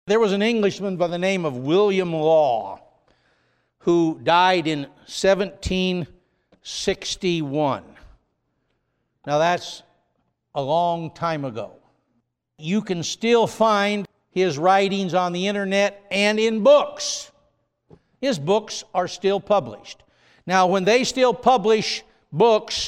There was an Englishman by the name of William Law who died in 1761. Now that's a long time ago. You can still find his writings on the internet and in books. His books are still published. Now when they still publish books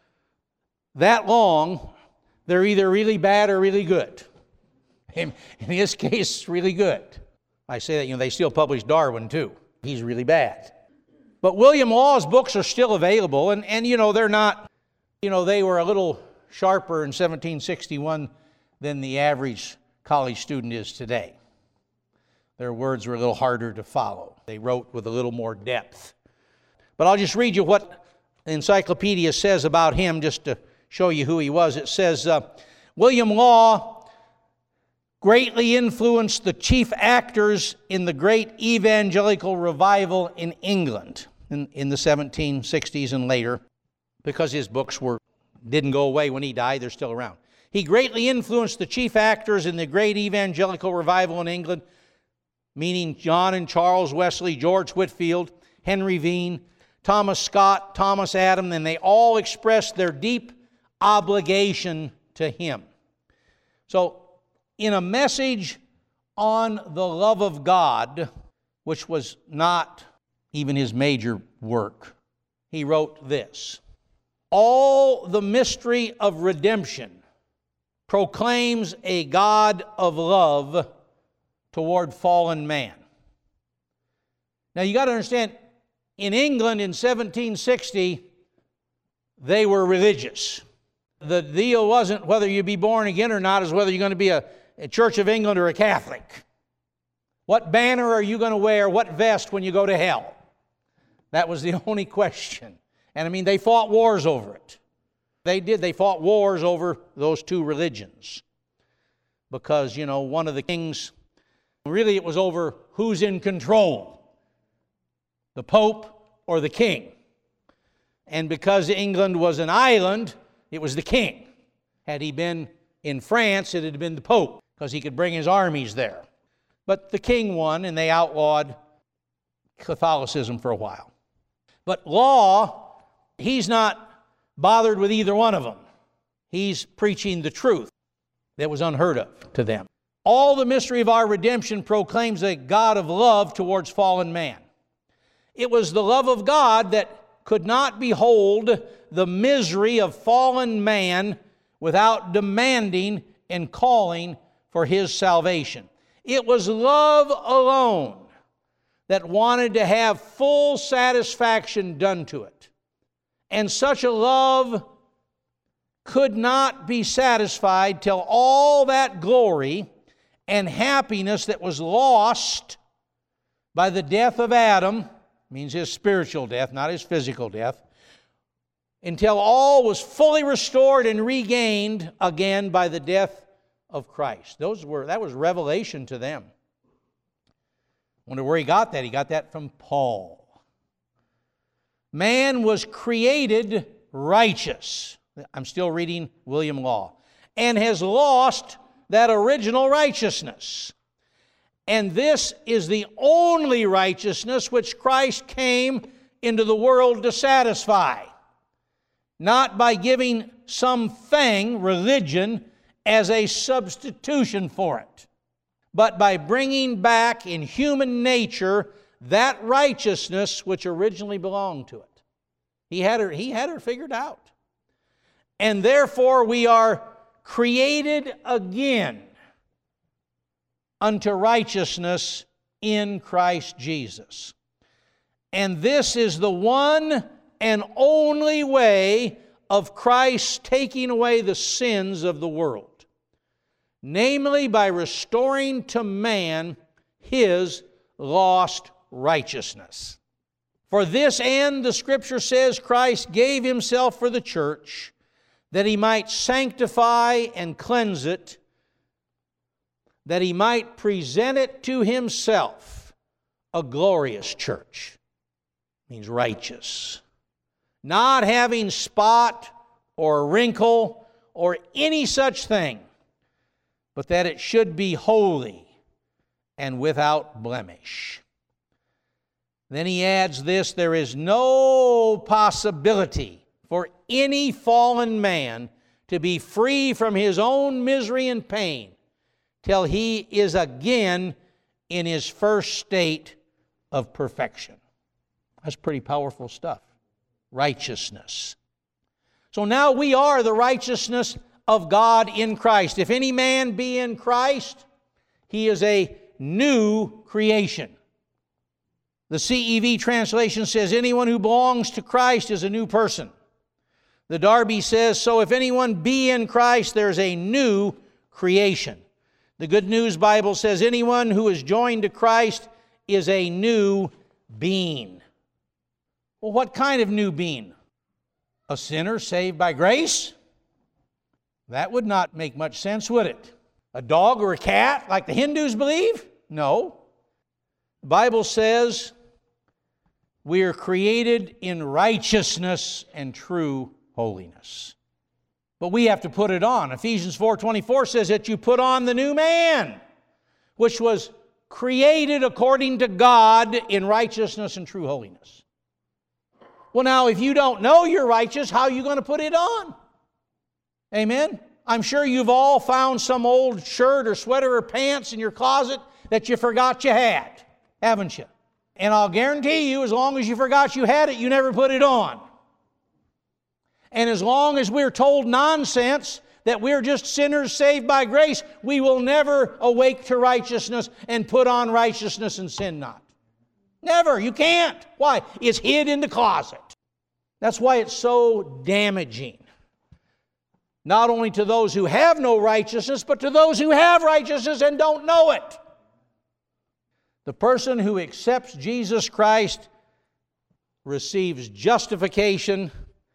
that long, they're either really bad or really good. In his case, really good. I say that, they still publish Darwin too. He's really bad. But William Law's books are still available, and they're not, they were a little sharper in 1761 than the average college student is today. Their words were a little harder to follow. They wrote with a little more depth. But I'll just read you what the encyclopedia says about him, just to show you who he was. It says, William Law greatly influenced the chief actors in the great evangelical revival in England in the 1760s and later, because his books didn't go away when he died. They're still around. He greatly influenced the chief actors in the great evangelical revival in England, meaning John and Charles Wesley, George Whitefield, Henry Veen, Thomas Scott, Thomas Adam, and they all expressed their deep obligation to him. So, in a message on the love of God, which was not even his major work, he wrote this: all the mystery of redemption proclaims a God of love toward fallen man. Now you got to understand, in England in 1760, they were religious. The deal wasn't whether you be born again or not, is whether you're going to be a Church of England or a Catholic. What banner are you going to wear? What vest when you go to hell? That was the only question. And they fought wars over it. They did. They fought wars over those two religions. Because, one of the kings, really it was over who's in control, the Pope or the king. And because England was an island, it was the king. Had he been in France, it had been the Pope, because he could bring his armies there. But the king won, and they outlawed Catholicism for a while. But Law, he's not bothered with either one of them. He's preaching the truth that was unheard of to them. All the mystery of our redemption proclaims a God of love towards fallen man. It was the love of God that could not behold the misery of fallen man without demanding and calling for his salvation. It was love alone that wanted to have full satisfaction done to it. And such a love could not be satisfied till all that glory and happiness that was lost by the death of Adam, means his spiritual death, not his physical death, until all was fully restored and regained again by the death of Christ. That was revelation to them. Wonder where he got that? He got that from Paul. Man was created righteous. I'm still reading William Law. And has lost that original righteousness. And this is the only righteousness which Christ came into the world to satisfy. Not by giving something, religion, as a substitution for it, but by bringing back in human nature that righteousness which originally belonged to it. He had her figured out. And therefore we are created again unto righteousness in Christ Jesus. And this is the one and only way of Christ taking away the sins of the world, namely by restoring to man his lost righteousness. For this end, the Scripture says, Christ gave himself for the church, that he might sanctify and cleanse it, that he might present it to himself, a glorious church. Means righteous. Not having spot or wrinkle or any such thing, but that it should be holy and without blemish. Then he adds this, there is no possibility for any fallen man to be free from his own misery and pain till he is again in his first state of perfection. That's pretty powerful stuff. Righteousness. So now we are the righteousness of God in Christ. If any man be in Christ, he is a new creation. The CEV translation says, anyone who belongs to Christ is a new person. The Darby says, so if anyone be in Christ, there's a new creation. The Good News Bible says, anyone who is joined to Christ is a new being. Well, what kind of new being? A sinner saved by grace? That would not make much sense, would it? A dog or a cat, like the Hindus believe? No. The Bible says we are created in righteousness and true holiness. But we have to put it on. Ephesians 4:24 says that you put on the new man, which was created according to God in righteousness and true holiness. Well, now, if you don't know you're righteous, how are you going to put it on? Amen? I'm sure you've all found some old shirt or sweater or pants in your closet that you forgot you had, haven't you? And I'll guarantee you, as long as you forgot you had it, you never put it on. And as long as we're told nonsense that we're just sinners saved by grace, we will never awake to righteousness and put on righteousness and sin not. Never. You can't. Why? It's hid in the closet. That's why it's so damaging. Not only to those who have no righteousness, but to those who have righteousness and don't know it. The person who accepts Jesus Christ receives justification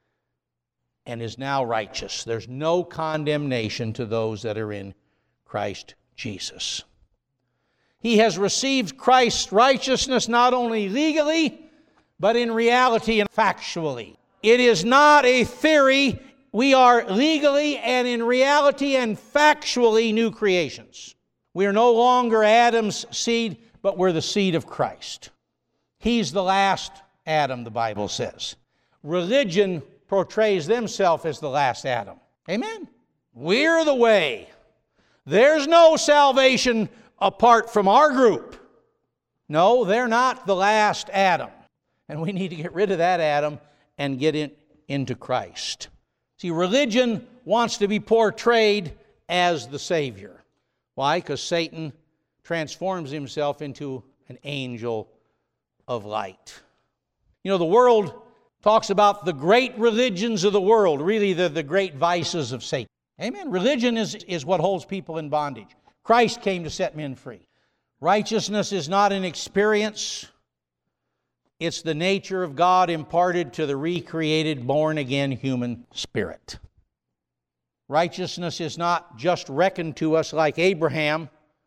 and is now righteous. There's no condemnation to those that are in Christ Jesus. He has received Christ's righteousness not only legally, but in reality and factually. It is not a theory. We are legally and in reality and factually new creations. We are no longer Adam's seed, but we're the seed of Christ. He's the last Adam, the Bible says. Religion portrays themselves as the last Adam. Amen? We're the way. There's no salvation apart from our group. No, they're not the last Adam. And we need to get rid of that Adam and get into Christ. See, religion wants to be portrayed as the Savior. Why? Because Satan transforms himself into an angel of light. You know, the world talks about the great religions of the world. Really, they're the great vices of Satan. Amen? Religion is what holds people in bondage. Christ came to set men free. Righteousness is not an experience. It's the nature of God imparted to the recreated, born-again human spirit. Righteousness is not just reckoned to us like Abraham.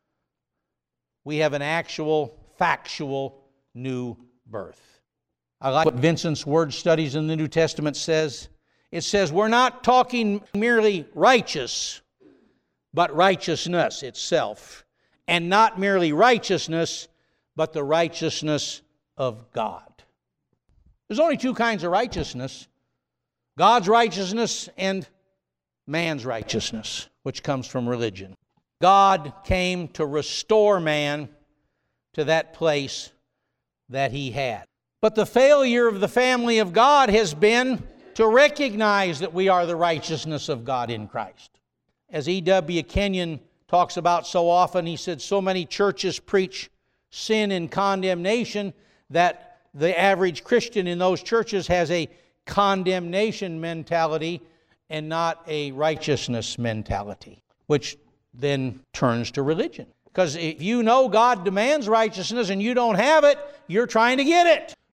We have an actual, factual new birth. I like what Vincent's Word Studies in the New Testament says. It says we're not talking merely righteous, but righteousness itself. And not merely righteousness, but the righteousness of God. There's only two kinds of righteousness. God's righteousness and man's righteousness, which comes from religion. God came to restore man to that place that he had. But the failure of the family of God has been to recognize that we are the righteousness of God in Christ. As E.W. Kenyon talks about so often, he said, so many churches preach sin and condemnation that the average Christian in those churches has a condemnation mentality and not a righteousness mentality, which then turns to religion. Because if you know God demands righteousness and you don't have it, you're trying to get it.